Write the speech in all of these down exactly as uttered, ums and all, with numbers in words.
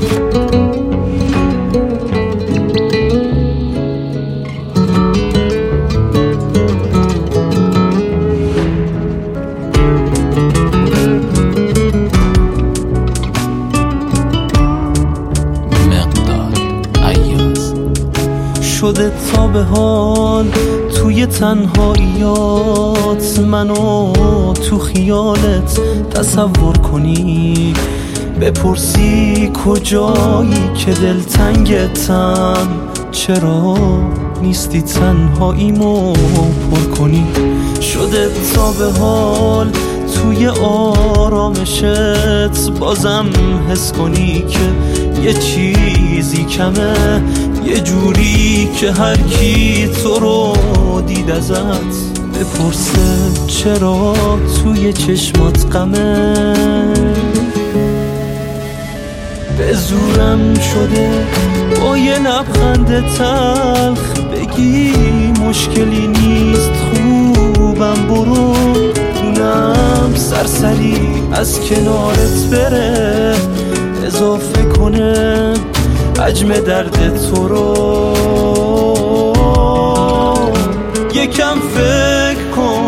شده تا به حال توی تنهاییات منو تو خیالت تصور کنی، بپرسی کجایی که دلتنگتم، چرا نیستی تنهاییمو پر کنی. شده تا به حال توی آرامشت بازم حس کنی که یه چیزی کمه، یه جوری که هر کی تو رو دید ازت بپرسه چرا توی چشمات غمه. به زورم شده با یه لبخند تلخ بگی مشکلی نیست خوبم، برو دونم سرسری از کنارت بره، اضافه کنه حجم درد تو رو. یکم فکر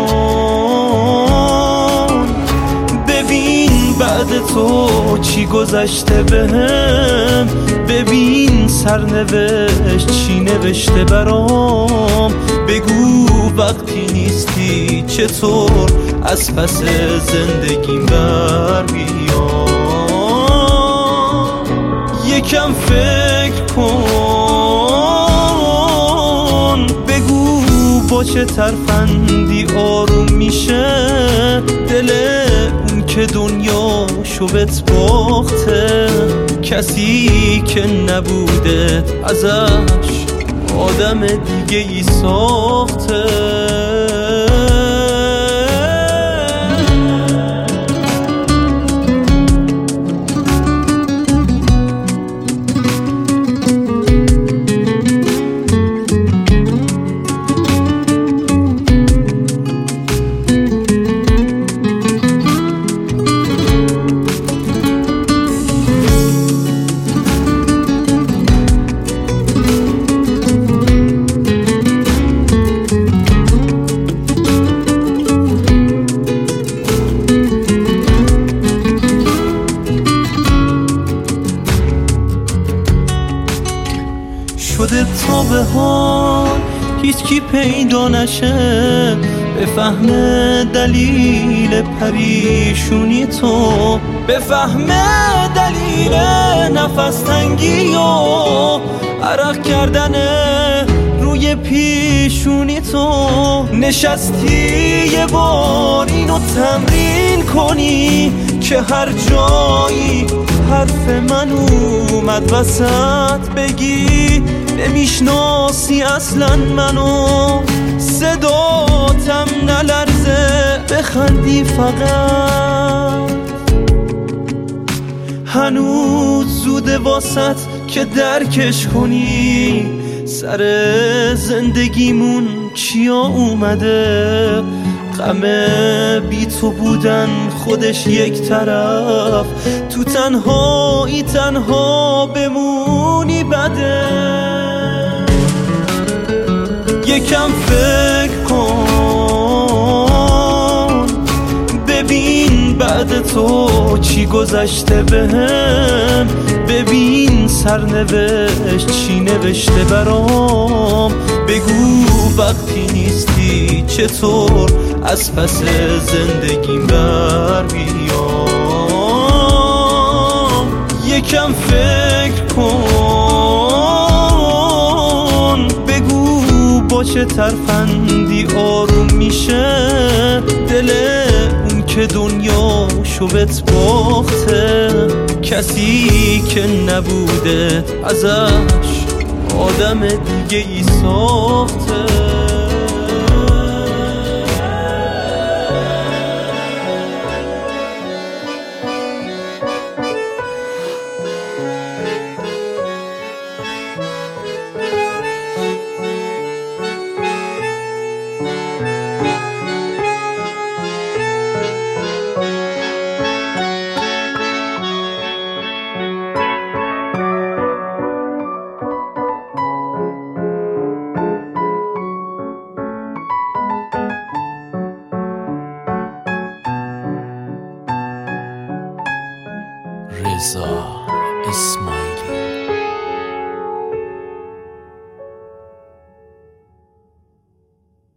کن ببین بعد تو چی گذشته بهم، ببین سرنوشت چی نوشته برام. بگو وقتی نیستی چطور از پس زندگیم بر بیام. یکم فکر کن بگو با چه ترفندی آروم میشه دل اون که دنیا شوبت باخته، کسی که نبودت ازش آدم دیگه ای ساخته. شده تا به حال هیچ کی پیدا نشه بفهمه دلیل پریشونی تو، بفهمه دلیل نفس تنگی و عرق کردن روی پیشونی تو. نشستی یه بار اینو تمرین کنی که هر جایی حرف من اومد وسط بگی نمیشناسی اصلا منو، صداتم نلرزه بخندی فقط. هنوز زوده واسط که درکش کنی سر زندگیمون چیا اومده. غم بی تو بودن خودش یک طرف، تو تنهایی تنها بمونی بده. یکم فکر کن ببین بعد تو چی گذشته بهم، ببین سرنوشت چی نوشته برام. بگو وقتی نیستی چطور از پس زندگیم بر بیام. یکم فکر کن بگو با چه ترفندی آروم میشه دل اون که دنیا شوبت باخته، کسی که نبودت ازش آدم دیگه ای ساخته. رضا اسماعیلی.